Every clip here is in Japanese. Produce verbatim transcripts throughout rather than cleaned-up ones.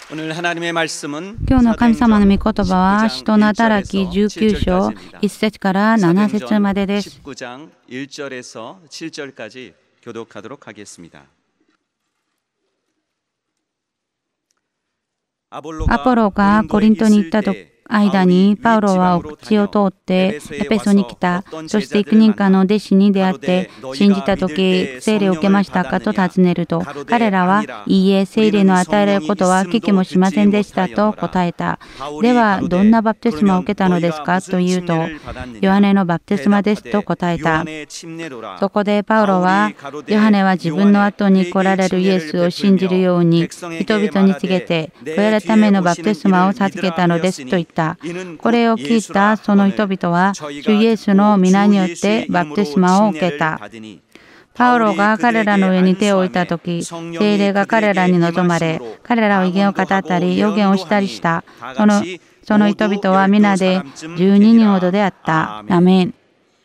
今日の神様の御言葉は使徒の働きじゅうきゅう章いち節からなな節までです。アポロがコリントに行った間にパウロは奥地を通ってエペソに来た。そして幾人かの弟子に出会って信じた時聖霊を受けましたかと尋ねると、彼らはいいえ、聖霊の与えられることは聞きもしませんでしたと答えた。ではどんなバプテスマを受けたのですかというと、ヨハネのバプテスマですと答えた。そこでパウロは、ヨハネは自分の後に来られるイエスを信じるように人々に告げて悔い改めのバプテスマを授けたのですと言った。これを聞いたその人々は主イエスの皆によってバプテスマを受けた。パウロが彼らの上に手を置いたとき、聖霊が彼らに望まれ、彼らは異言を語ったり予言をしたりした。そのその人々は皆でじゅうににんほどであった。アメン。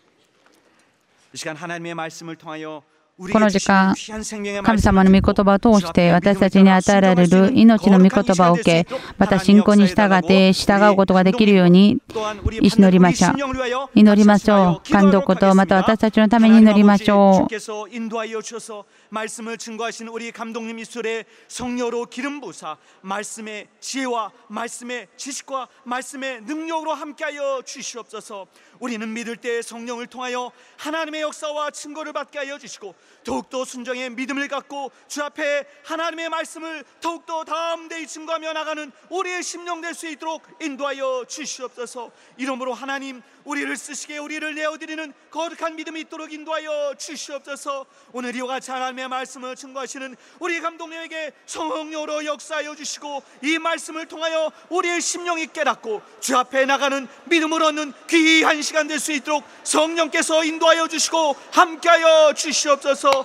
この時間、神様の御言葉を通して私たちに与えられる命の御言葉を受け、また信仰に従って従うことができるように祈りましょう。祈りましょう。感動こと、また私たちのために祈りましょう。 말씀을 증거하신 우리 감독님 이술에 성령으로 기름 부사 말씀의 지혜와 말씀의 지식과 말씀의 능력으로 함께하여 주시옵소서. 우리는 믿을 때 성령을 통하여 하나님의 역사와 증거를 받게 하여 주시고 더욱더 순종의 믿음을 갖고 주 앞에 하나님의 말씀을 더욱더 담대히 증거하며 나가는 우리의 심령 될 수 있도록 인도하여 주시옵소서. 이러므로 하나님 우리를 쓰시게 우리를 내어드리는 거룩한 믿음이 있도록 인도하여 주시옵소서. 오늘 이와 같이 하나님의 말씀을 증거하시는 우리 감독님에게 성령으로 역사하여 주시고 이 말씀을 통하여 우리의 심령이 깨닫고 주 앞에 나가는 믿음을 얻는 귀한 시간 될 수 있도록 성령께서 인도하여 주시고 함께하여 주시옵소서.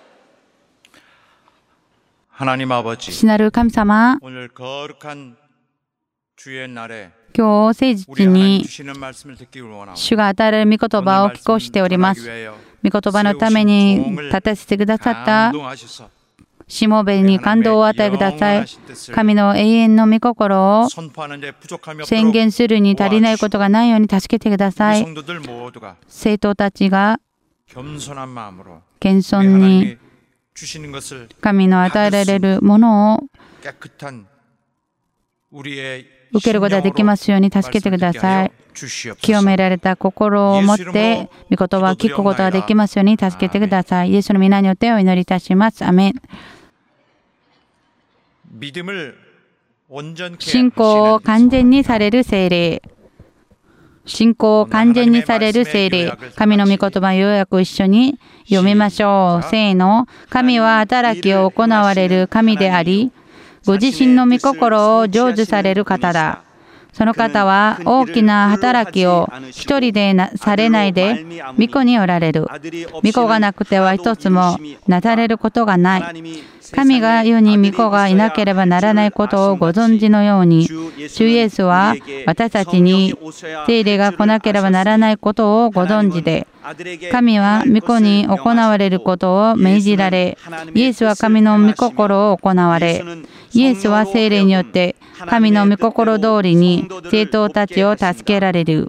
하나님 아버지, 父なる神様、 오늘 거룩한 주의 날에 今日誠実に主が与えられる御言葉を聞こうしております。御言葉のために立たせてくださったしもべに感動を与えください。神の永遠の御心を宣言するに足りないことがないように助けてください。生徒たちが謙遜に神の与えられるものを受けることができますように助けてください。清められた心を持って御言葉を聞くことができますように助けてください。イエスの皆によってお祈りいたします。アメン。信仰を完全にされる聖霊。信仰を完全にされる聖霊。神の御言葉をようやく一緒に読みましょう。せーの。神は働きを行われる神であり、ご自身の御心を成就される方だ。その方は大きな働きを一人でなされないで御子におられる。御子がなくては一つもなされることがない。神が世に御子がいなければならないことをご存知のように、主イエスは私たちに聖霊が来なければならないことをご存知で、神は御子に行われることを命じられ、イエスは神の御心を行われ、イエスは聖霊によって神の御心通りに生徒たちを助けられる。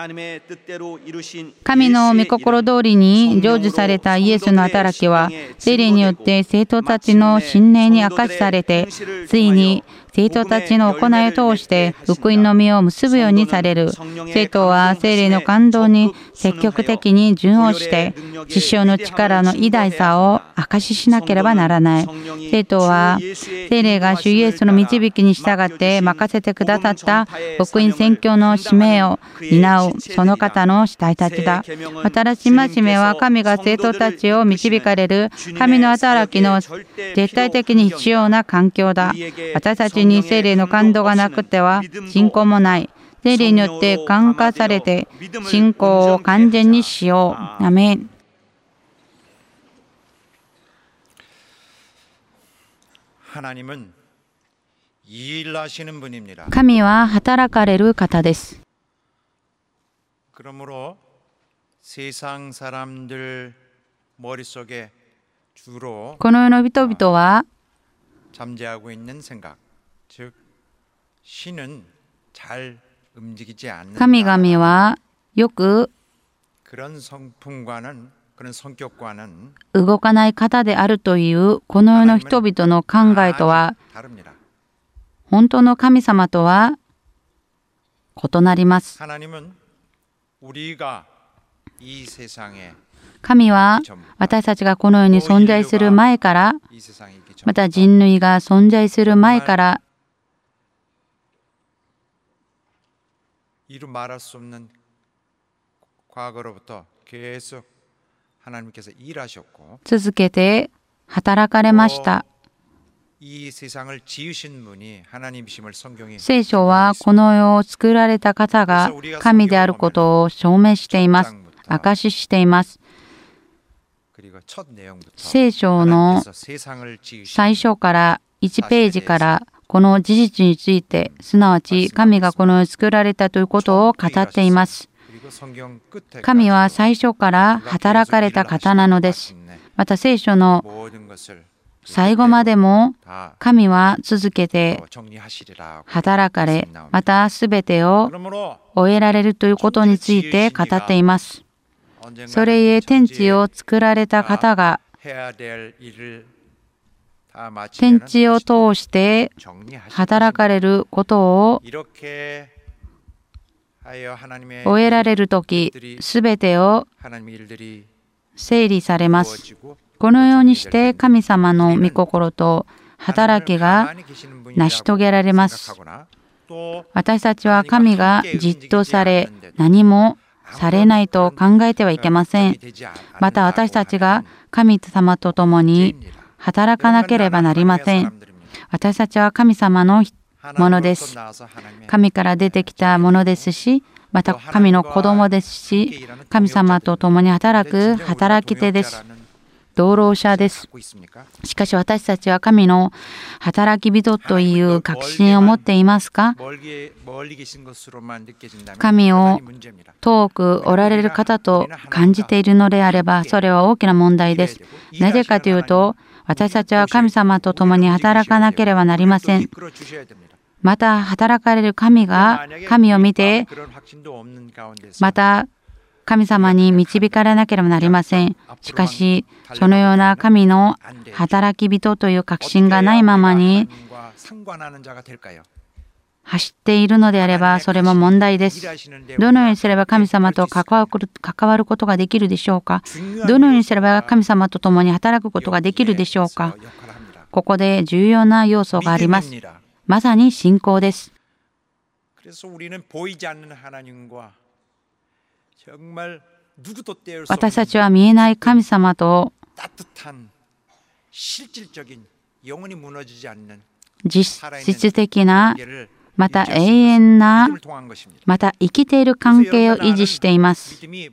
神の御心通りに成就されたイエスの働きは、聖霊によって生徒たちの信念に明かしされて、ついに生徒たちの行いを通して福音の実を結ぶようにされる。生徒は聖霊の感動に積極的に順応して、師匠の力の偉大さを証ししなければならない。生徒は聖霊が主イエスの導きに従って任せてくださった福音宣教の使命を担うその方の死体たちだ。新しい戒めは神が生徒たちを導かれる神の働きの絶対的に必要な環境だ。私たちに聖霊の感動がなくては信仰もない。聖霊によって感化されて信仰を完全にしよう。アメン。神は働かれる方です。 그러므로 세상 사람들 머릿속에 주로 この世の人々は 잠재하고 있는 생각, 즉 신은 잘 움직이지 않는다. 神々はよく 그런 성품과는 그런 성격과는 動かない方であるというこの世の人々の考えとは 다릅니다. 本当の神様とは異なります。 하나님은 우리가 이 세상에 神は私たちがこの世に存在する前から 이 세상에 있기 전 また人類が存在する前から 이루 말할 수 없는 과거로부터 계속 하나님께서 일하셨고 続けて働かれました。 이 세상을 지으신 분이 하나님이심을 성경이 聖書はこの世を作られた方が神であることを証明しています。証ししています。 그리고 첫 내용부터 聖書の 하나님께서 세상을 지으신 最初からいちページからこの事実について、すなわち神がこの世を作られたということを語っています。 그리고 성경 끝에 神は最初から働かれた方なのです。また聖書の 모든 것을 最後までも 다 神は続けて 정리하시리라. 働かれ、またすべてを 그러므로 終えられるということについて語っています。 언젠가 それゆえ天地を作られた方が 해야 될 일을 다 天 마치면 地を通して 정리하실 働かれることを 이렇게 하여 하나님의 終えられるとき、すべてを 하나님의 일들이 整理されます。 이루어지고 このようにして神様の御心と働きが 가만히 계시는 분이라고 成し遂げられます。 생각하거나 또 私たちは神がじっとされ、何もされないと考えてはいけません。 되지 않- また私たちが神様と共に働かなければなりません。私たちは神様のものです。 神から出てきたものですし、また神の子供ですし、神様と共に働く働き手です。同労者です。しかし私たちは神の働き人という確信を持っていますか？ 멀리, 멀리 계신 것으로만 느껴진다면 神を 그것이 문제입니다. 遠くおられる方と感じているのであれば、それは大きな問題です。なぜかというと、私たちは神様と共に働かなければなりません。 이끌어 주셔야 됩니다. また働かれる神が神を見て、 그런 확신도 없는 가운데서 また神様に導かれなければなりません。しかし、そのような神の働き人という確信がないままに 하나님과 상관하는 자가 될까요? 走っているのであれば、それも問題です。どのようにすれば神様と関わる、関わることができるでしょうか。どのようにすれば神様と共に働くことができるでしょうか。ここで重要な要素があります。まさに信仰です。 그래서 우리는 보이지 않는 하나님과 정말 누구도 떼을 수 私た 없는 ちは見えない神様と 따뜻한 실질적인 영원히 무너지지 않는 実質的な 관계를 また永遠な 믿음을 통한 것입니다. また生きている関係を維持しています。 믿음이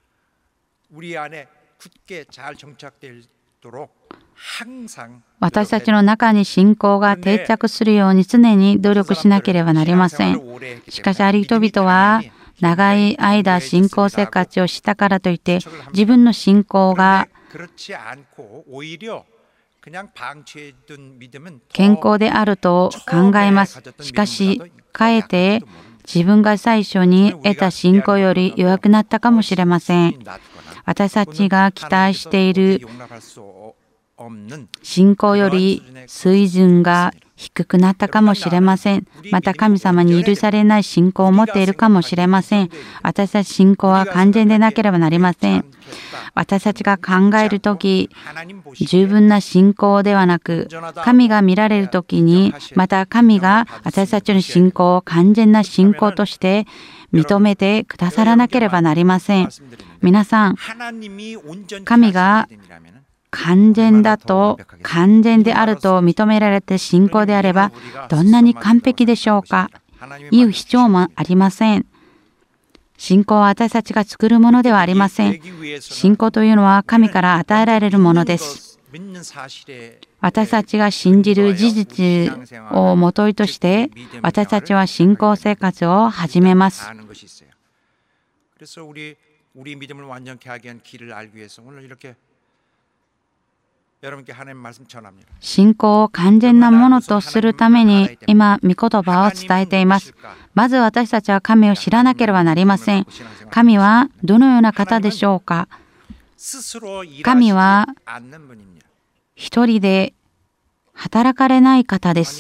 우리 안에 굳게 잘 정착되도록 항상 私たちの中に信仰が定着するように常に努力しなければなりません。しかしある人々は長い間信仰生活をしたからといって自分の信仰が 그렇지 않고 오히려 그냥 방치해둔 믿음은 健康であると考えます。しかしかえって自分が最初に得た信仰より弱くなったかもしれません。私たちが期待している 용납할 수 없는 信仰より水準が低くなったかもしれません。また神様に許されない信仰を持っているかもしれません。私たち信仰は完全でなければなりません。私たちが考えるとき、 하나님 보시기에 十分な信仰ではなく、神が見られるときに、また神が私たちの信仰を完全な信仰として認めてくださらなければなりません。皆さん、 하나님이 온전히 神が 하시는 믿음이라면 完全だと、完全であると認められて信仰であれば、どんなに完璧でしょうか。言う必要もありません。信仰は私たちが作るものではありません。信仰というのは神から与えられるものです。 믿는 사실에 私たちが信じる事実をもといとして、私たちは信仰生活を始めます。 아는 것이 있어요. 그래서 우리 우리 믿음을 완전케 하게 한 길을 알기 위해서 오늘 이렇게 信仰を完全なものとするために今、御言葉を伝えています。まず私たちは神を知らなければなりません。神はどのような方でしょうか。神は一人で働かれない方です。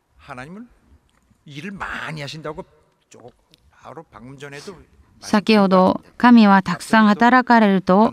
先ほど神はたくさん働かれると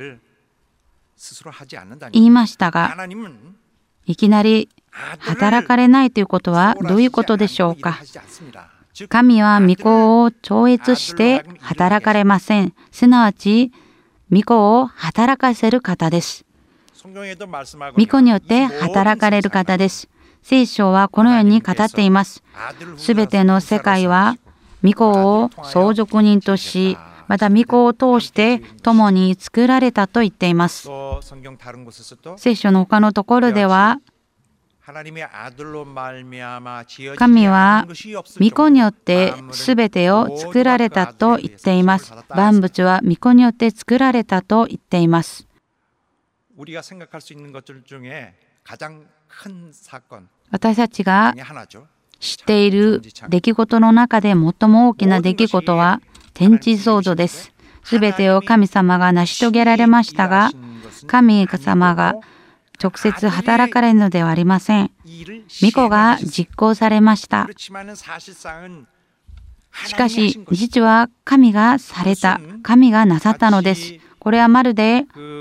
言いましたが、いきなり働かれないということはどういうことでしょうか。神は御子を超越して働かれません。すなわち御子を働かせる方です。御子によって働かれる方です。聖書はこのように語っています。すべての世界は御子を相続人とし、また御子を通して共に作られたと言っています。聖書の他のところでは、神は御子によってすべてを作られたと言っています。万物は御子によって作られたと言っています。私たちが知っている出来事の中で最も大きな出来事は天地創造です。すべてを神様が成し遂げられましたが、神様が直接働かれるのではありません。御子が実行されました。しかし、実は神がされた、神がなさったのです。これはまるで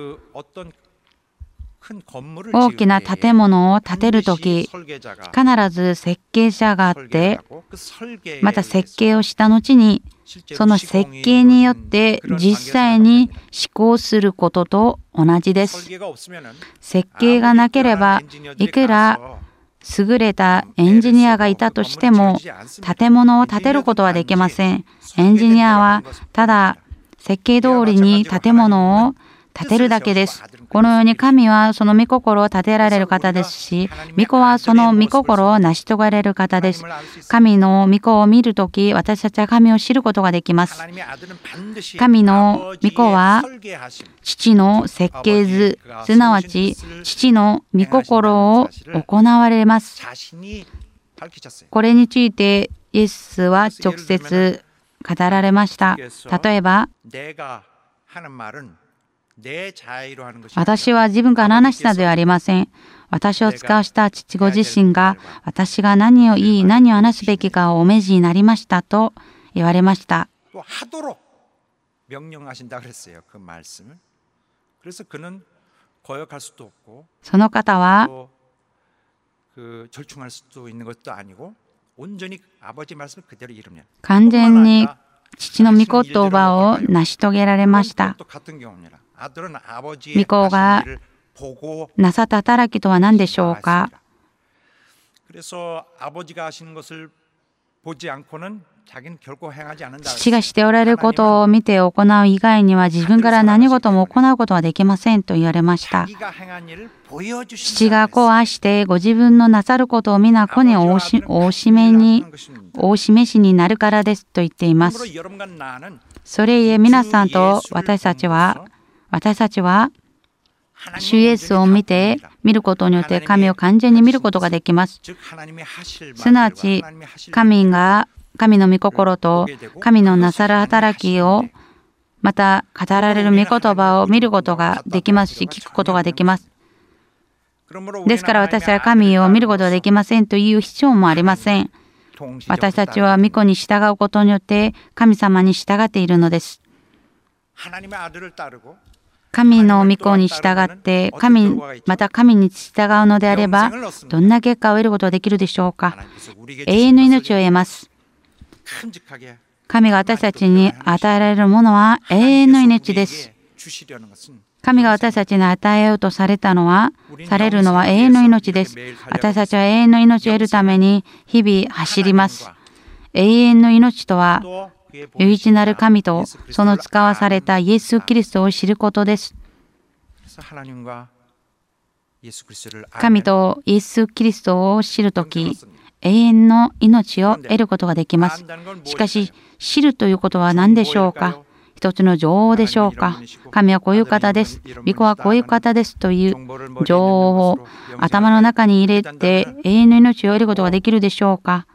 大きな建物を建てるとき、必ず設計者があって、また設計をした後に、その設計によって実際に施行することと同じです。設計がなければ、いくら優れたエンジニアがいたとしても、建物を建てることはできません。エンジニアはただ設計通りに建物を建てるだけです。このように神はその御心を立てられる方ですし、御子はその御心を成し遂げられる方です。神の御子を見るとき、私たちは神を知ることができます。神の御子は父の設計図、すなわち父の御心を行われます。これについてイエスは直接語られました。例えば、私は自分から話したのではありません。私を使わした父ご自身が、私が何を言い、何を話すべきかをお命じになりましたと言われました。その方は、完全に父の御言葉を成し遂げられました。御子がなさった働きとは何でしょうか。父がしておられることを見て行う以外には自分から何事も行うことはできませんと言われました。父が子を愛してご自分のなさることを皆子におしお示にお示しになるからですと言っています。それゆえ皆さんと私たちは私たちは主イエスを見て見ることによって神を完全に見ることができます。すなわち神が神の御心と神のなさる働きをまた語られる御言葉を見ることができますし聞くことができます。ですから私は神を見ることができませんという必要もありません。私たちは御子に従うことによって神様に従っているのです。神の御子に従って神また神に従うのであればどんな結果を得ることができるでしょうか。永遠の命を得ます。神が私たちに与えられるものは永遠の命です。神が私たちに与えようとされたのは、されるのは永遠の命です。私たちは永遠の命を得るために日々走ります。永遠の命とは、唯一なる神とその使わされたイエス・キリストを知ることです。神とイエス・キリストを知るとき、永遠の命を得ることができます。しかし、知るということは何でしょうか。 一つの女王でしょうか。神はこういう方です。御子はこういう方ですという情報を頭の中に入れて永遠の命を得ることができるでしょうか。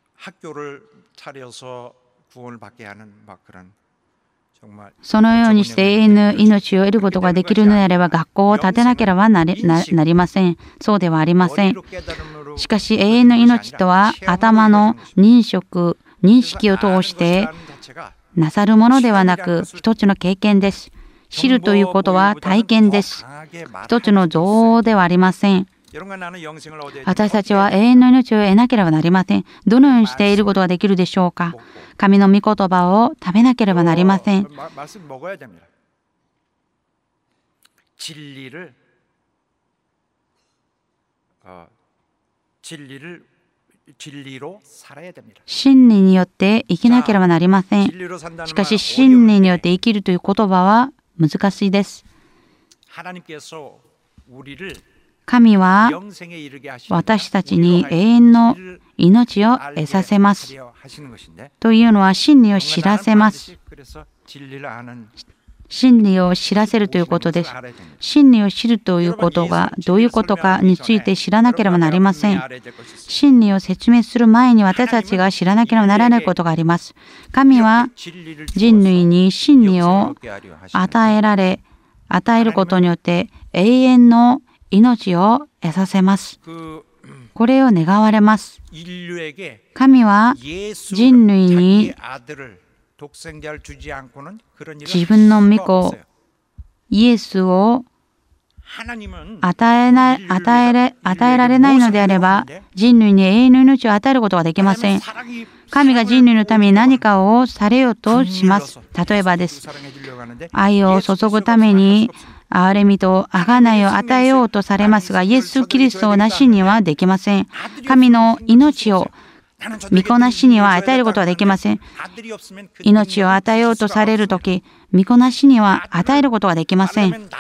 そのようにして永遠の命を得ることができるのであれば学校を建てなければなり、な、なりません。そうではありません。しかし永遠の命とは頭の認識、認識を通してなさるものではなく一つの経験です。知るということは体験です。一つの情報ではありません。私たちは永遠の命を得なければなりません。どのようにしていることができるでしょうか。神の御言葉を食べなければなりません。真理によって生きなければなりません。しかし真理によって生きるという言葉は難しいです。神は私たちに永遠の命を得させます。というのは真理を知らせます。真理を知らせるということです。真理を知るということがどういうことかについて知らなければなりません。真理を説明する前に私たちが知らなければならないことがあります。神は人類に真理を与えられ、与えることによって永遠の命を得させます。これを願われます。神は人類に自分の御子イエスを与えな与えれ与えられないのであれば人類に永遠の命を与えることができません。神が人類のために何かをされようとします。例えばです。愛を注ぐために憐れみと贖いを与えようとされますが、イエス・キリストをなしにはできません。神の命を御子なしには与えることはできません。命を与えようとされるとき、御子なしには与えることはできません。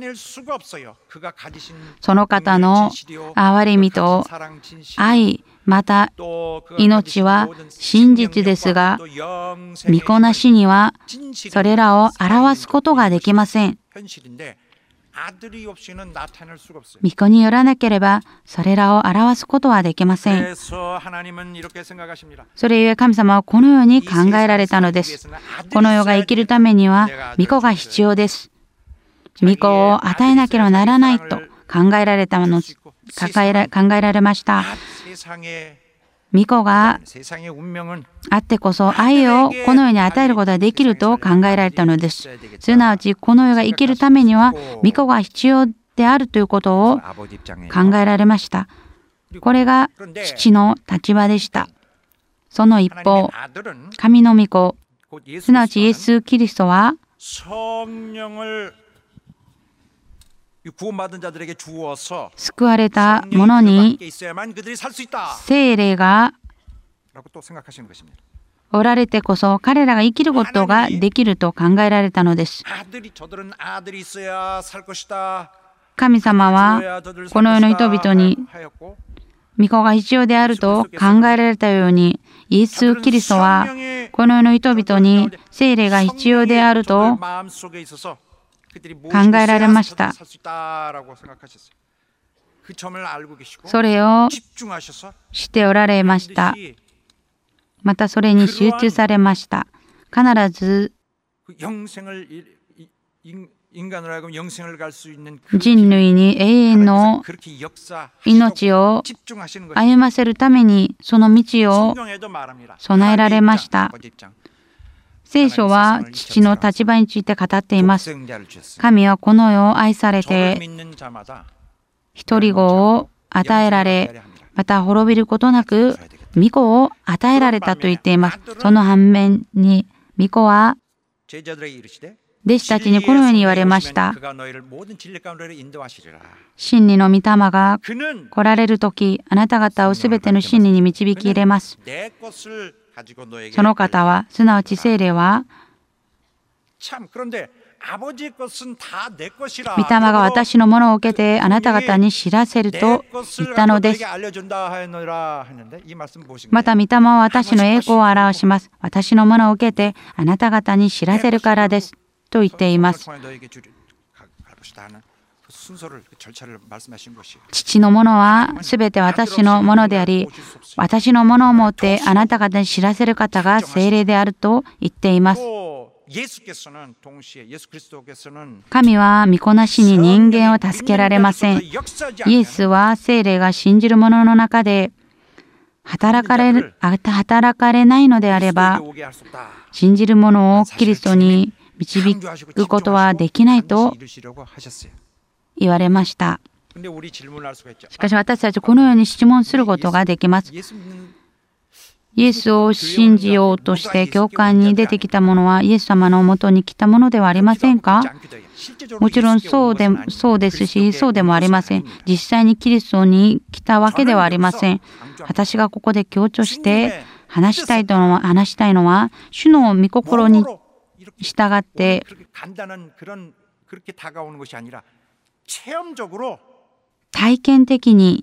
その方の憐れみと愛、また命は真実ですが、御子なしにはそれらを表すことができません。御子によらなければそれらを表すことはできません。それゆえ神様はこのように考えられたのです。この世が生きるためには御子が必要です。御子を与えなければならないと考えられたの、考えら、考えられました。御子があってこそ愛をこの世に与えることができると考えられたのです。すなわちこの世が生きるためには御子が必要であるということを考えられました。これが父の立場でした。その一方、神の御子、すなわちイエス・キリストは救われた者に聖霊がおられてこそ彼らが生きることができると考えられたのです。神様はこの世の人々に御子が必要であると考えられたように、イエス・キリストはこの世の人々に聖霊が必要であると考えられました。それをしておられました。またそれに集中されました。必ず人類に永遠の命を歩ませるためにその道を備えられました。聖書は父の立場について語っています。神はこの世を愛されて一人子を与えられ、また滅びることなく御子を与えられたと言っています。その反面に御子は弟子たちにこのように言われました。真理の御霊が来られるとき、あなた方をすべての真理に導き入れます。その方は、すなわち聖霊は御霊が私のものを受けてあなた方に知らせると言ったのです。また御霊は私の栄光を表します。私のものを受けてあなた方に知らせるからですと言っています。父のものはすべて私のものであり、私のものを持ってあなた方に知らせる方が聖霊であると言っています。神は御子なしに人間を助けられません。イエスは聖霊が信じる者の中で働かれる、働かれないのであれば、信じる者をキリストに導くことはできないと言われました。しかし私たちこのように質問することができます。イエスを信じようとして教会に出てきた者はイエス様のもとに来たものではありませんか？もちろんそうで、そうですし、そうでもありません。実際にキリストに来たわけではありません。私がここで強調して話したいとのは、話したいのは、主の御心に従って体験的に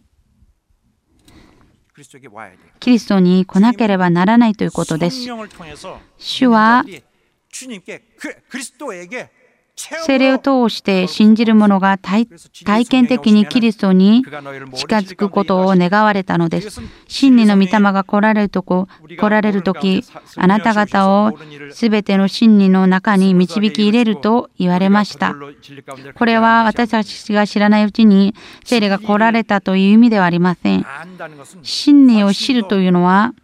キリストに来なければならないということです。主は聖霊を通して信じる者が 体, 体験的にキリストに近づくことを願われたのです。真理の御霊が来られるとこ、来られるとき、あなた方をすべての真理の中に導き入れると言われました。これは私たちが知らないうちに聖霊が来られたという意味ではありません。真理を知るというのは、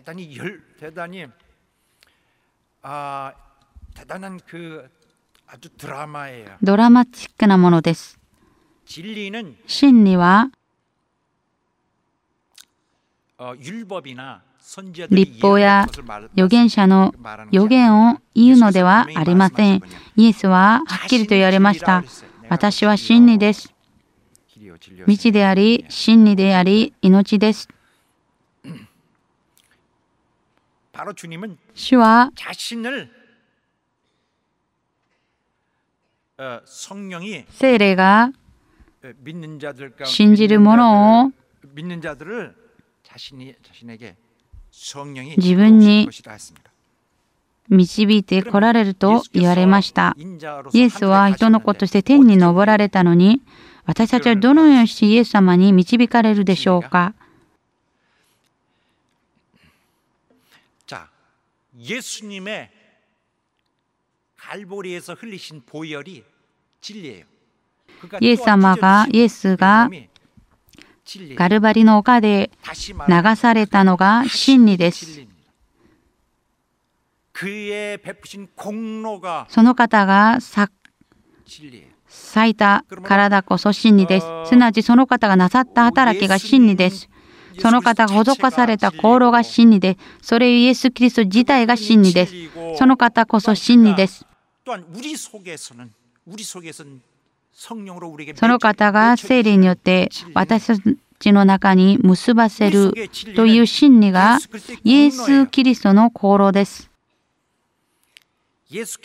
ドラマチックなものです。真理は律法や預言者の預言を言うのではありません。イエスははっきりと言われました。私は真理です。道であり、真理であり、命です。主は聖霊が信じる者を自分に導いて来られると言われました。イエスは人の子として天に昇られたのに、私たちはどのようにしてイエス様に導かれるでしょうか。イエス様が、イエスがガルバリの丘で流されたのが真理です。その方が咲いた体こそ真理です。すなわちその方がなさった働きが真理です。その方が施された功労が真理で、それイエス・キリスト自体が真理です。その方こそ真理です。その方が聖霊によって私たちの中に結ばせるという真理がイエス・キリストの功労です。イエス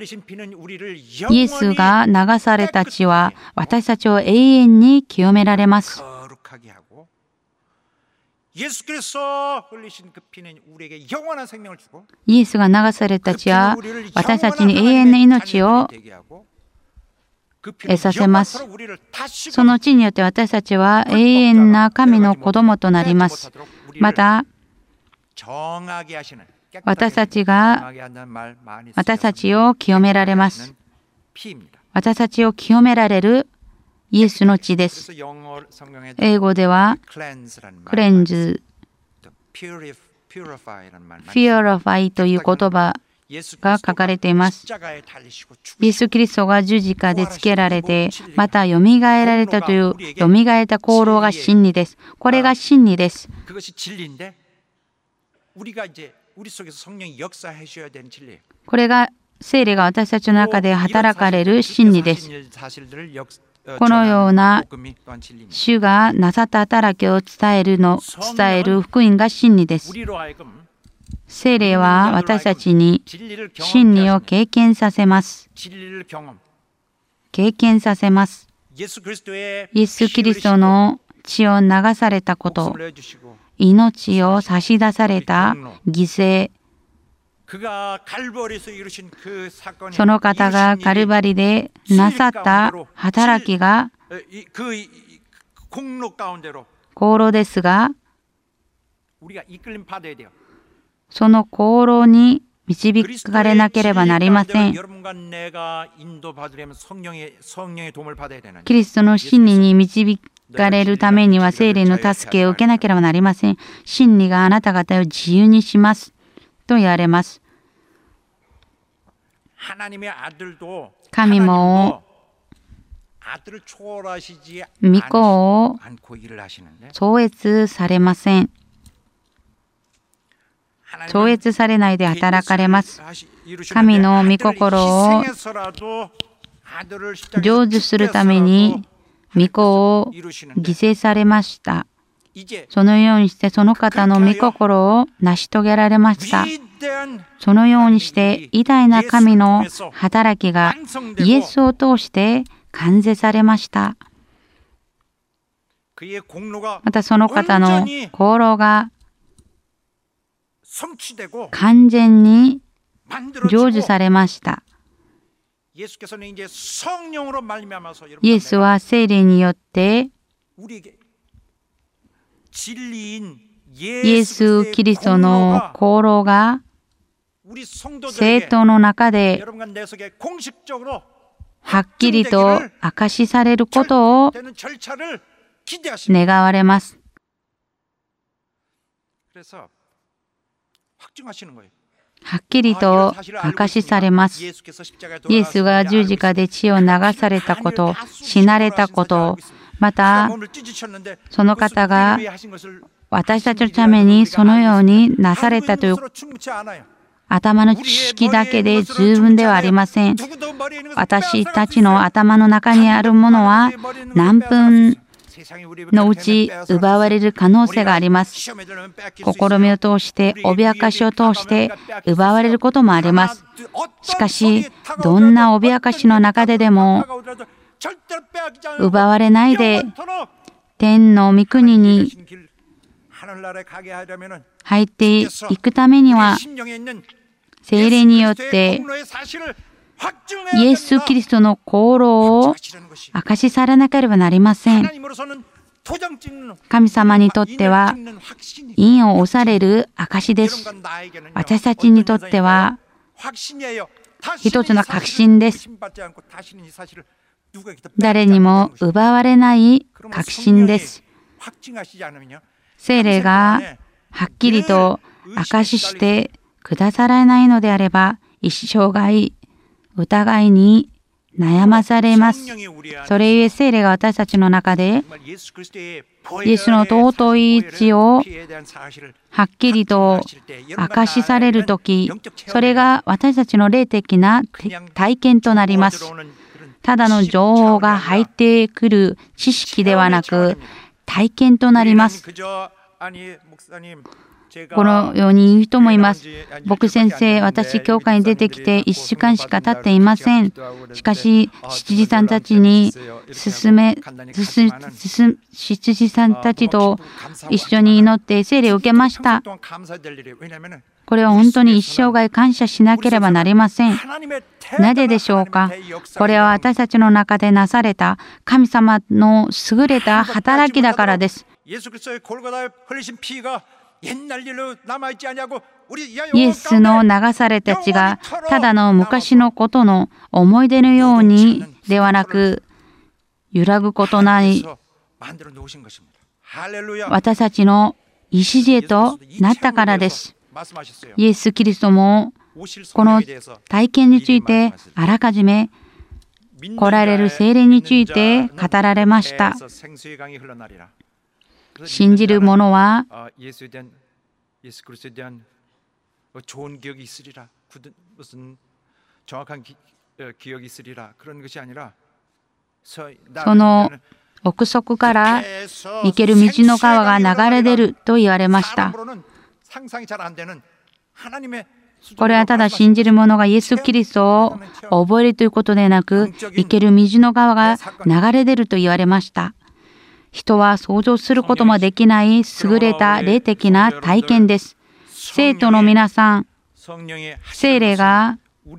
が流された血は私たちを永遠に清められます。イエスが流された血は私たちに永遠な命を得させます。その血によって私たちは永遠な神の子供となります。また、私たちが、私たちを清められます。私たちを清められるイエスの血です。英語では、クレンズ、ピュアファイという言葉が書かれています。イエス・キリストが十字架でつけられて、またよみがえられたというよみがえった功労が真理です。これが真理です。これが聖霊が私たちの中で働かれる真理です。このような主がなさった働きを伝えるの、伝える福音が真理です。 聖霊は私たちに真理を経験させます。経験させます。イエス・キリストの血を流されたこと、命を差し出された犠牲、その方がカルバリでなさった働きが功労ですが、その功労に導かれなければなりません。キリストの真理に導かれるためには聖霊の助けを受けなければなりません。真理があなた方を自由にしますと言われます。神も御子を超越されません。超越されないで働かれます。神の御心を成就するために御子を犠牲されました。そのようにしてその方の御心を成し遂げられました。そのようにして偉大な神の働きがイエスを通して完成されました。またその方の功労が完全に成就されました。イエスは聖霊によってイエス・キリストの功労が聖徒の中ではっきりと明かしされることを願われます。はっきりと明かしされます。イエスが十字架で血を流されたこと、死なれたこと、またその方が私たちのためにそのようになされたという頭の知識だけで十分ではありません。私たちの頭の中にあるものは何分のうち奪われる可能性があります。試みを通して、脅かしを通して奪われることもあります。しかし、どんな脅かしの中ででも奪われないで天の御国に入っていくためには、聖霊によってイエス・キリストの功労を明かしされなければなりません。神様にとっては印を押される証です。私たちにとっては一つの確信です。誰にも奪われない確信です。聖霊がはっきりと証ししてくださらないのであれば、一生涯疑いに悩まされます。それゆえ聖霊が私たちの中でイエスの尊い血をはっきりと明かしされるとき、それが私たちの霊的な体験となります。ただの情報が入ってくる知識ではなく体験となります。このように言う人もいます。僕先生、私、教会に出てきていっしゅうかんしか経っていません。しかし、執事さんたちに進め、進進執事さんたちと一緒に祈って聖霊を受けました。これは本当に一生涯感謝しなければなりません。なぜでしょうか。これは私たちの中でなされた神様の優れた働きだからです。イエスの流された血がただの昔のことの思い出のようにではなく、揺らぐことない私たちの礎となったからです。イエス・キリストもこの体験についてあらかじめ来られる聖霊について語られました。信じる者はその奥底から生ける道の川が流れ出ると言われました。 これはただ信じる者がイエス・キリストを覚えるということでなく、生ける水の川が流れ出ると言われました。人は想像することもできない優れた霊的な体験です。生徒の皆さん、聖霊が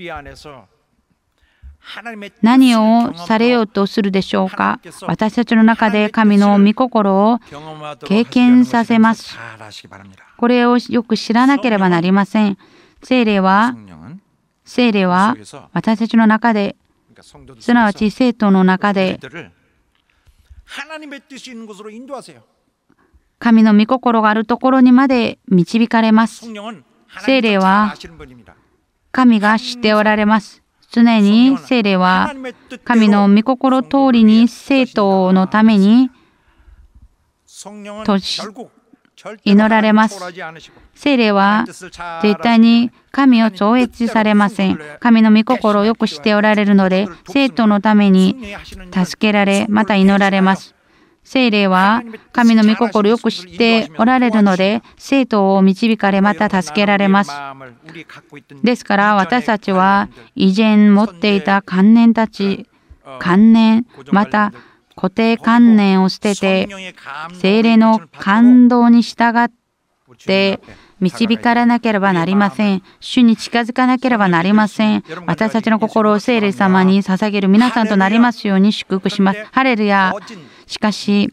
何をされようとするでしょうか。私たちの中で神の御心を経験させます。これをよく知らなければなりません。聖霊は、聖霊は私たちの中で、すなわち生徒の中で、神の御心があるところにまで導かれます。聖霊は神が知っておられます。常に聖霊は神の御心通りに生徒のためにとし祈られます。聖霊は絶対に神を超越されません。神の御心をよく知っておられるので、生徒のために助けられ、また祈られます。聖霊は神の御心をよく知っておられるので、生徒を導かれ、また助けられます。ですから私たちは以前持っていた観念たち、観念、また固定観念を捨てて、聖霊の感動に従って導かれなければなりません。主に近づかなければなりません。私たちの心を聖霊様に捧げる皆さんとなりますように祝福します。ハレルヤ。しかし、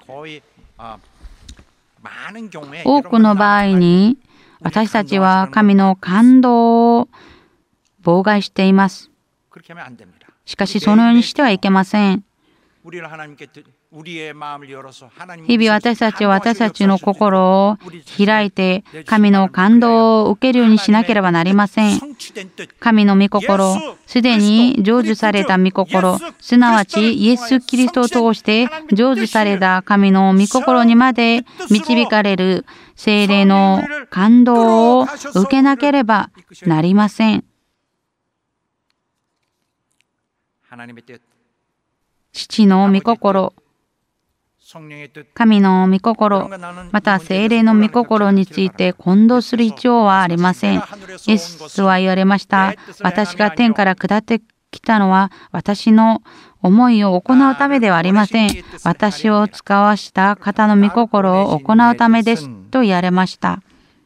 多くの場合に私たちは神の感動を妨害しています。しかし、そのようにしてはいけません。日々私たちは私たちの心を開いて神の感動を受けるようにしなければなりません。神の御心、すでに成就された御心、すなわちイエス・キリストを通して成就された神の御心にまで導かれる聖霊の感動を受けなければなりません。父の御心、神の御心、また聖霊の御心について混同する必要はありません。イエスは言われました。私が天から下ってきたのは私の思いを行うためではありません。私を使わした方の御心を行うためですと言われました。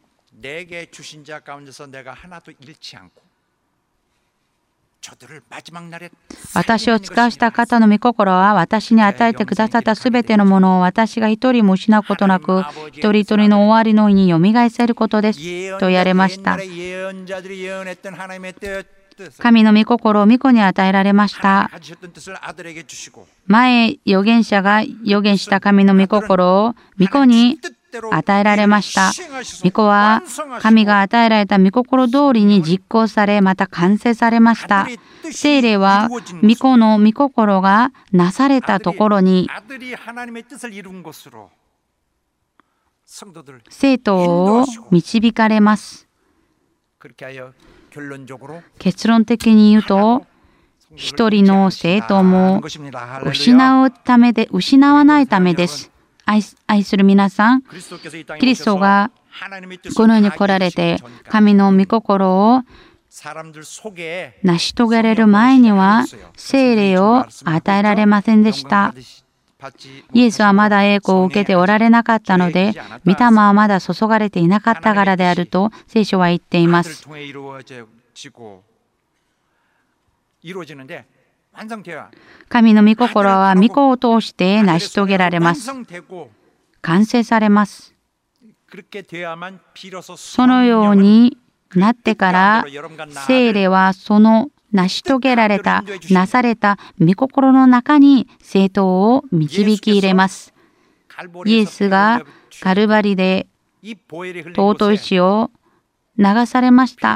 私を使わした方の御心は、私に与えてくださったすべてのものを私が一人も失うことなく、一人一人の終わりの日によみがえせることですと言われました。神の御心を御子に与えられました。前、預言者が預言した神の御心を御子に与えられました。御子は神が与えられた御心通りに実行され、また完成されました。聖霊は御子の御心がなされたところに生徒を導かれます。結論的に言うと、一人の生徒も失うためで、失わないためです。愛, 愛する皆さん、キリストがこの世に来られて神の御心を成し遂げられる前には聖霊を与えられませんでした。イエスはまだ栄光を受けておられなかったので、御霊はまだ注がれていなかったからであると聖書は言っています。神の御心は御子を通して成し遂げられます。完成されます。そのようになってから聖霊はその成し遂げられた、なされた御心の中に生徒を導き入れます。イエスがカルバリで尊い血を流されました。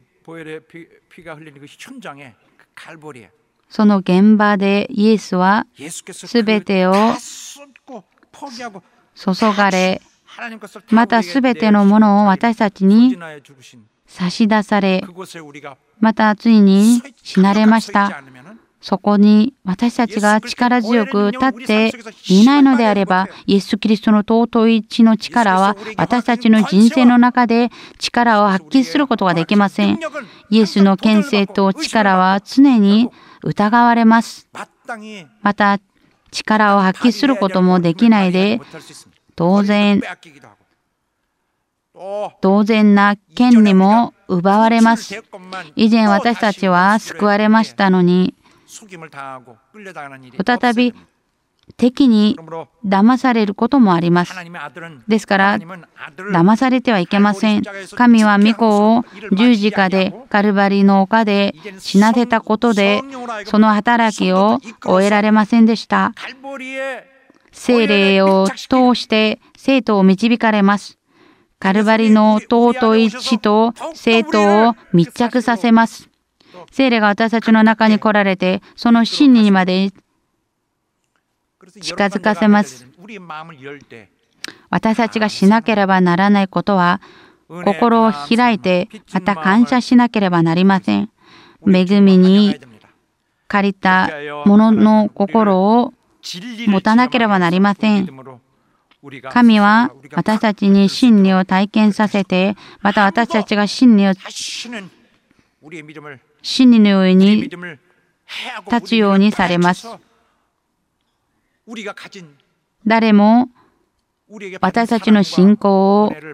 その現場でイエスはすべてを注がれ、またすべてのものを私たちに差し出され、またついに死なれました。 そこに私たちが力強く立っていないのであれば、イエス・キリストの尊い血の力は私たちの人生の中で力を発揮することができません。イエスの権勢と力は常に疑われます。また力を発揮することもできないで、当然当然な権利も奪われます。以前私たちは救われましたのに、再び敵に騙されることもあります。ですから騙されてはいけません。神は御子を十字架でカルバリの丘で死なせたことでその働きを終えられませんでした。聖霊を通して生徒を導かれます。カルバリの尊い血と生徒を密着させます。聖霊が私たちの中に来られて、その真理にまで近づかせます。私たちがしなければならないことは、心を開いて、また感謝しなければなりません。恵みに借りたものの心を持たなければなりません。神は私たちに真理を体験させて、また私たちが真理を真理の上に立つようにされます。誰も私たちの信仰を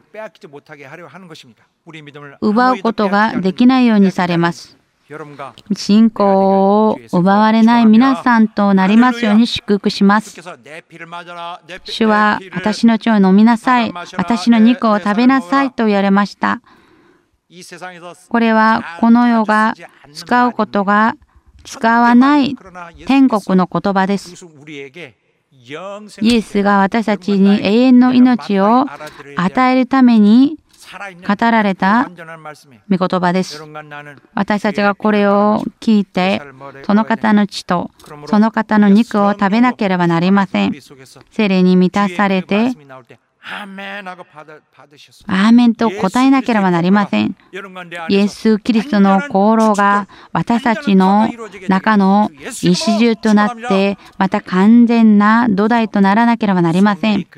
奪うことができないようにされます。信仰を奪われない皆さんとなりますように祝福します。主は私の血を飲みなさい、私の肉を食べなさいと言われました。これはこの世が使うことが使わない天国の言葉です。イエスが私たちに永遠の命を与えるために語られた御言葉です。私たちがこれを聞いて、その方の血とその方の肉を食べなければなりません。聖霊に満たされて、アーメンと答えなければなりません。イエス・キリストの功労が私たちの中の礎となって、また完全な土台とならなければなりません。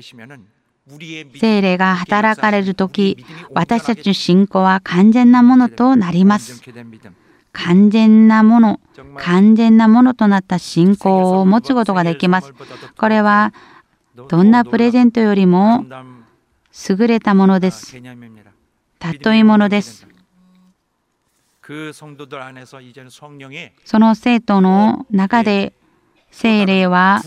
聖霊が働かれるとき、私たちの信仰は完全なものとなります。完全なもの、完全なものとなった信仰を持つことができます。これはどんなプレゼントよりも優れたものです。尊いものです。その生徒の中で聖霊は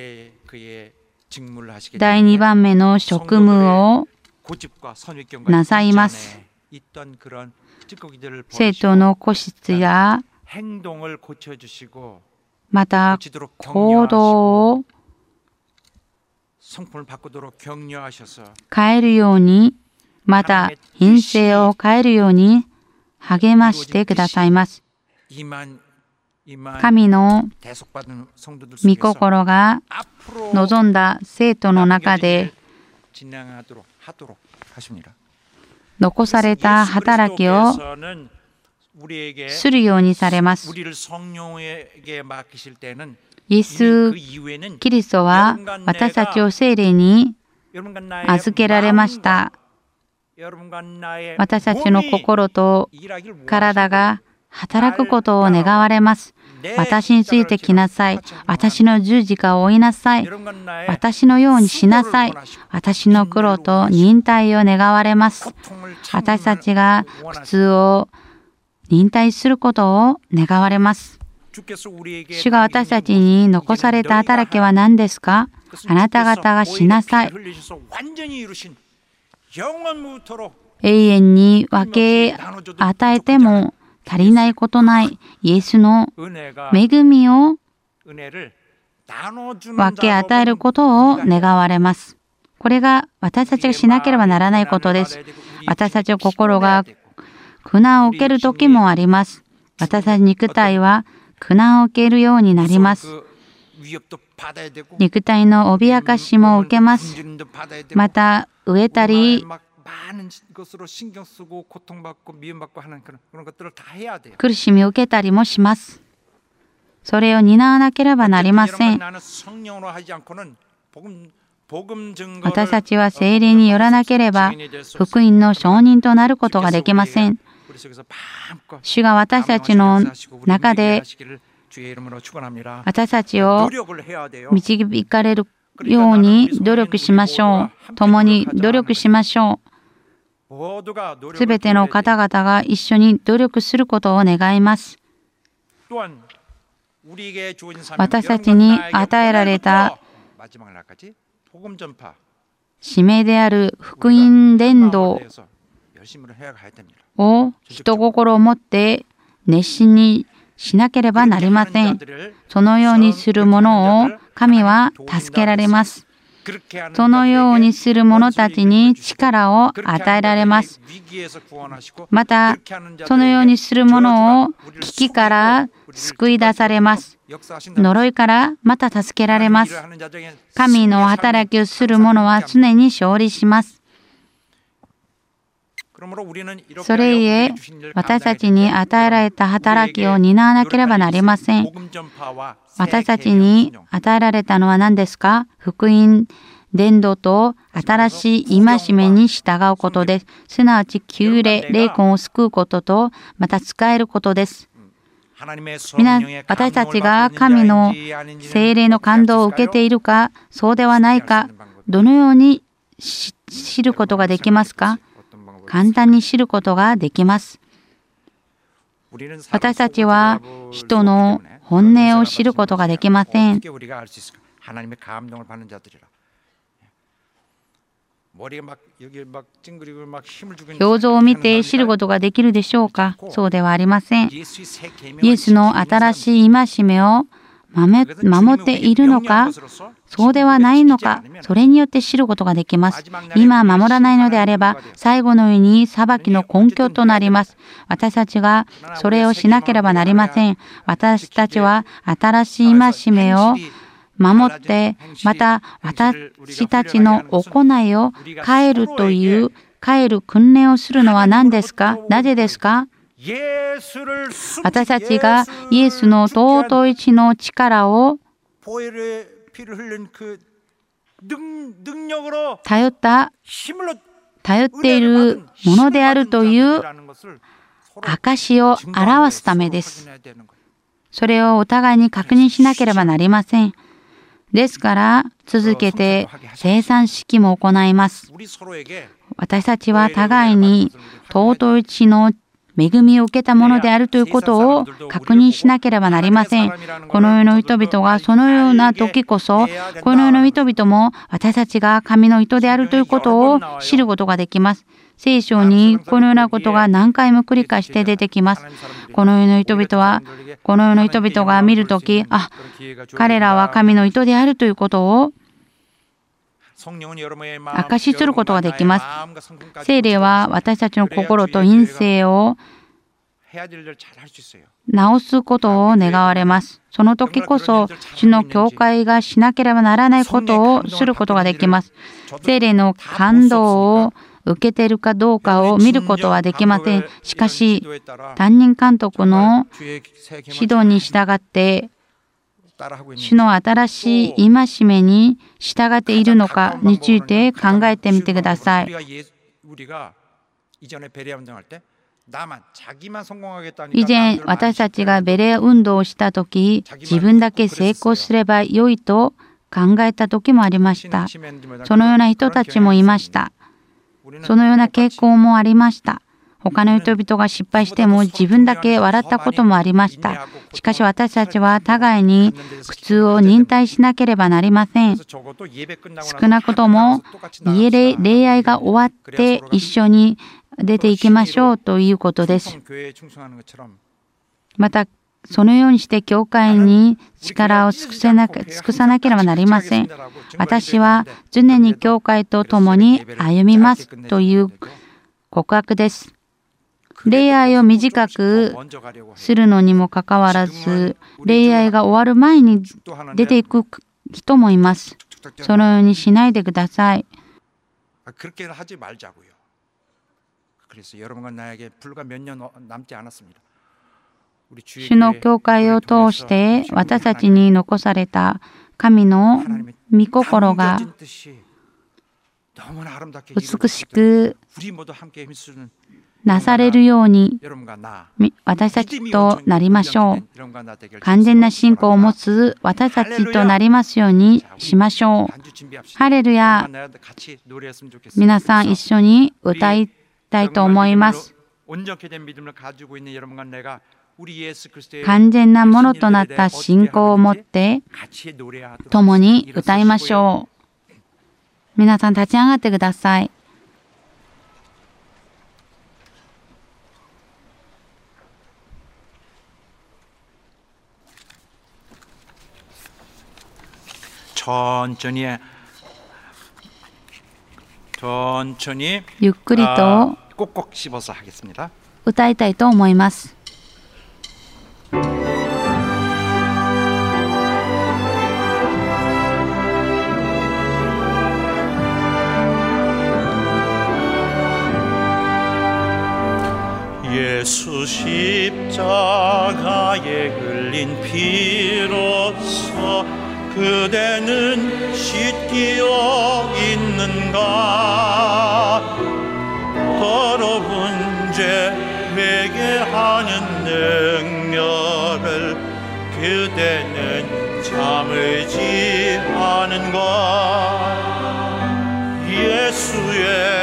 だいにばんめの職務をなさいます。生徒の個室やまた行動を変えるように、また品性を変えるように励ましてくださいます。神の御心が望んだ生徒の中で残された働きをするようにされます。イエス・キリストは私たちを聖霊に預けられました。私たちの心と体が働くことを願われます。私についてきなさい。私の十字架を追いなさい。私のようにしなさい。私の苦労と忍耐を願われます。私たちが苦痛を忍耐することを願われます。主が私たちに残された働きは何ですか？あなた方がしなさい。永遠に分け与えても足りないことないイエスの恵みを分け与えることを願われます。これが私たちがしなければならないことです。私たちの心が苦難を受ける時もあります。私たち肉体は苦難を受けるようになります。肉体の脅かしも受けます。また飢えたり苦しみを受けたりもします。 それを担わなければなりません。私たちは聖霊によらなければ福音の証人となることができません。主が私たちの中で私たちを導かれるように努力しましょう。共に努力しましょう。すべての方々が一緒に努力することを願います。私たちに与えられた使命である福音伝道を人心を持って熱心にしなければなりません。そのようにする者を神は助けられます。そのようにする者たちに力を与えられます。また、そのようにする者を危機から救い出されます。呪いからまた助けられます。神の働きをする者は常に勝利します。それゆえ、私たちに与えられた働きを担わなければなりません。私たちに与えられたのは何ですか？福音伝道と新しい戒めに従うことです。すなわち旧霊、霊魂を救うことと、また使えることです。皆、私たちが神の聖霊の感動を受けているか、そうではないか、どのように知ることができますか？簡単に知ることができます。私たちは人の本音を知ることができません。表情を見て知ることができるでしょうか？そうではありません。イエスの新しい戒めを守っているのか、そうではないのか、それによって知ることができます。今守らないのであれば、最後のように裁きの根拠となります。私たちがそれをしなければなりません。私たちは新しい戒めを守って、また私たちの行いを変えるという、変える訓練をするのは何ですか？なぜですか？私たちがイエスの尊い血の力を頼った、頼っているものであるという証を表すためです。それをお互いに確認しなければなりません。ですから続けて生産式も行います。私たちは互いに尊い血の恵みを受けたものであるということを確認しなければなりません。この世の人々がそのような時こそ、この世の人々も私たちが神の意図であるということを知ることができます。聖書にこのようなことが何回も繰り返して出てきます。この世の人々は、この世の人々が見るとき、あ、彼らは神の意図であるということを証しすることができます。聖霊は私たちの心と陰性を直すことを願われます。その時こそ主の教会がしなければならないことをすることができます。聖霊の感動を受けているかどうかを見ることはできません。しかし担任監督の指導に従って主の新しい戒めに従っているのかについて考えてみてください。以前私たちがベレー運動をしたとき、自分だけ成功すれば良いと考えた時もありました。そのような人たちもいました。そのような傾向もありました。他の人々が失敗しても自分だけ笑ったこともありました。しかし私たちは互いに苦痛を忍耐しなければなりません。少なくとも家で礼拝が終わって一緒に出ていきましょうということです。またそのようにして教会に力を尽くせな尽くさなければなりません。私は常に教会と共に歩みますという告白です。礼拝を短くするのにもかかわらず、礼拝が終わる前に出ていく人もいます。そのようにしないでください。 主の教会を通して私たちに残された神の御心が美しくなされるように私たちとなりましょう。完全な信仰を持つ私たちとなりますようにしましょう。ハレルヤ。皆さん一緒に歌いたいと思います。完全なものとなった信仰を持って共に歌いましょう。皆さん立ち上がってください。ゆっくりと歌いたいと思います。 예수 십자가에 흘린 피로써 그대는 씻기어 있는가? 더러운 죄 회개하는 능력을 그대는 참을지 않은가? 예수의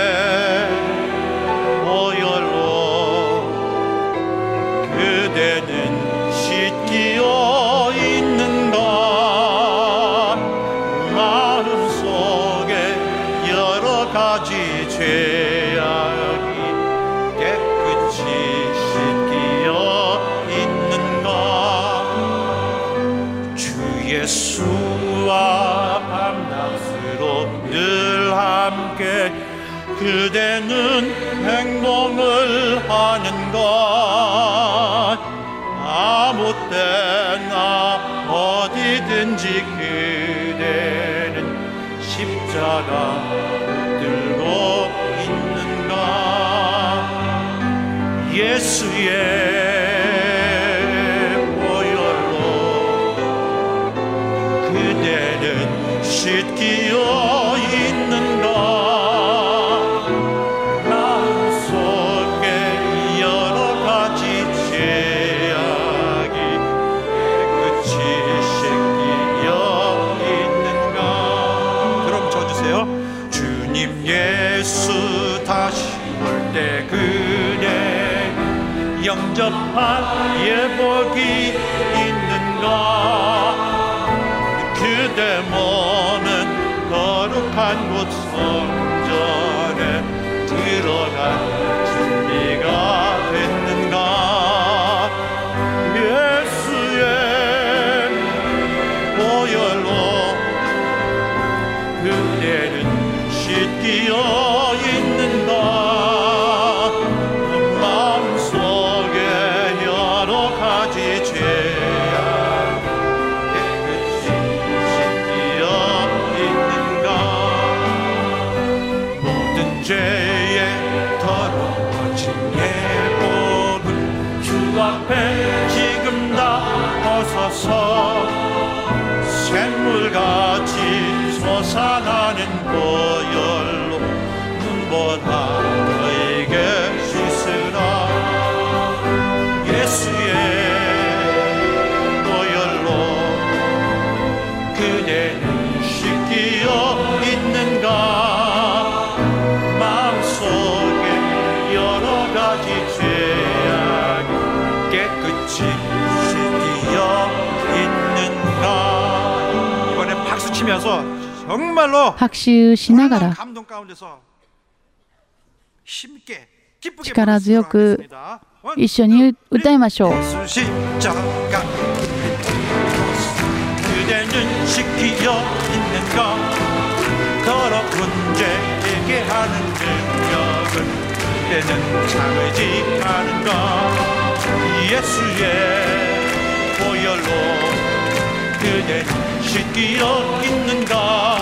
그대는 씻기어 있는가? 마음속에 여러 가지 죄악이 깨끗이 씻기어 있는가? 주 예수와 밤낮으로 늘 함께 그대는 행동을 하는가? 아무 때나 어디든지 그대는 십자가 들고 있는가? 예수의 보혈로 그대는 씻기어 있는가? 예수 다시 올 때 그대 영접한 예복이 있는가? 그대 머는 거룩한 곳 성전에 들어갈 준비가 됐는가? 예수의 보혈로 그대는 씻기어 있는가? 마음속에 여러 가지 죄악 깨끗이 씻기어 있는가? 모든 죄의 더러워진 예복은 주 앞에 지금 다 벗어서 샘물같이 솟아나는 보혈로 눈보다 너에게 씻으라. 예수의 보혈로 그대는 씻기어 있는가? 마음속에 여러 가지 죄악 깨끗이 씻기어 있는가? 이번에 박수 치면서 정말로 拍手しながら力強く一緒に歌いましょう。 그대는 씻기어 있는가? 더러운 죄에게 하는 능력은 그대는 참을지 않은가? 예수의 보혈로 그대는 씻기어 있는가?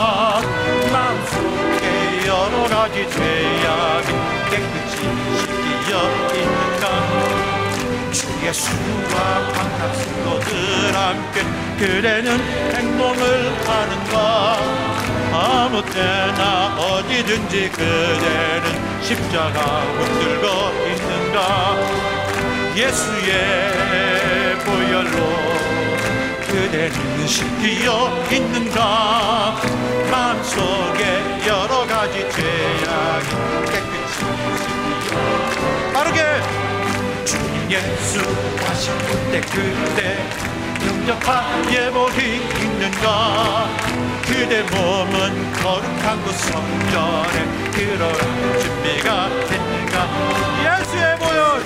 마음속에 여러 가지 죄악이 깨끗이 씻기어 있는가? 주 예수와 만난 친구들 함께 그대는 행동을 하는가 아무 때나 어디든지 그대는 십자가 붙들고 있는가 예수의 보혈로 그대는 씻기어 있는가 마음속에 여러 가지 죄악이 깨끗이 씻기어 빠르게 주님 예수 다시 그때 그때 영접한 예복이 있는가 그대 몸은 거룩한 그 성전에 들어갈 준비가 됐는가 예수의 보혈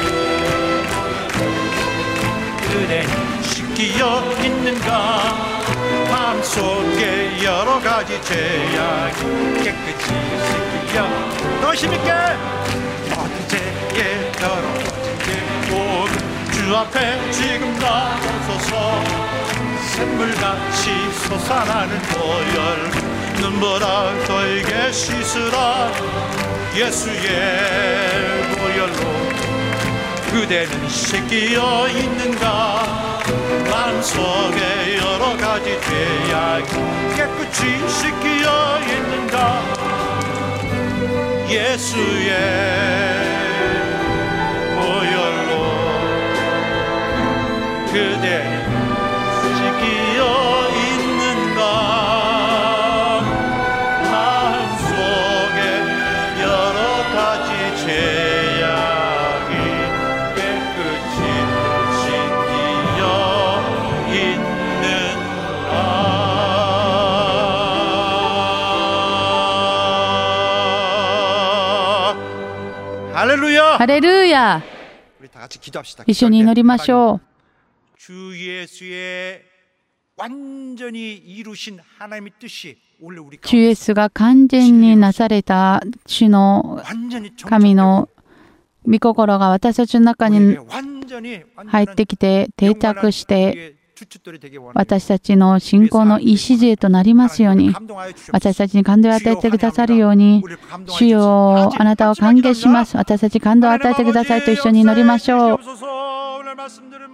그대는 씻기어 있는가 마음속에 여러 가지 죄악이 깨끗이 씻기어 더 힘있게 모든 죄에 더러워진 게 모든 주 앞에 지금 나서서 샘물같이 솟아나는 보혈 눈보라 너에게 씻으라 예수의 보혈로 그대는 씻기어 있는가 마음속에 여러 가지 죄악 깨끗이 씻기어 있는가 예수의 보혈로 그대는 씻기어 있는가 마음속에 여러 가지 죄악이 깨끗이 씻기어 있는가 할렐루야 ハレルヤ。 우리 다 같이 기도합시다. 一緒に祈りましょう。 주 예수의 완전히 이루신 하나님의 뜻이 원래 우리 主イエスが完全になされた主の 완전히 神の御心が私たちの中に 우리에게 완전히 入ってきて定着して 우리의 주춧돌이 되게 원합니다. 私たちの信仰の礎となりますように 감동하여 주시옵소서. 私たちに感動を与えてくださるように 우리를 감동하여 主よあなたを歓迎します私たちに感動を与えてくださいと一緒に祈りましょう 주시옵소서. 오늘 말씀 들으면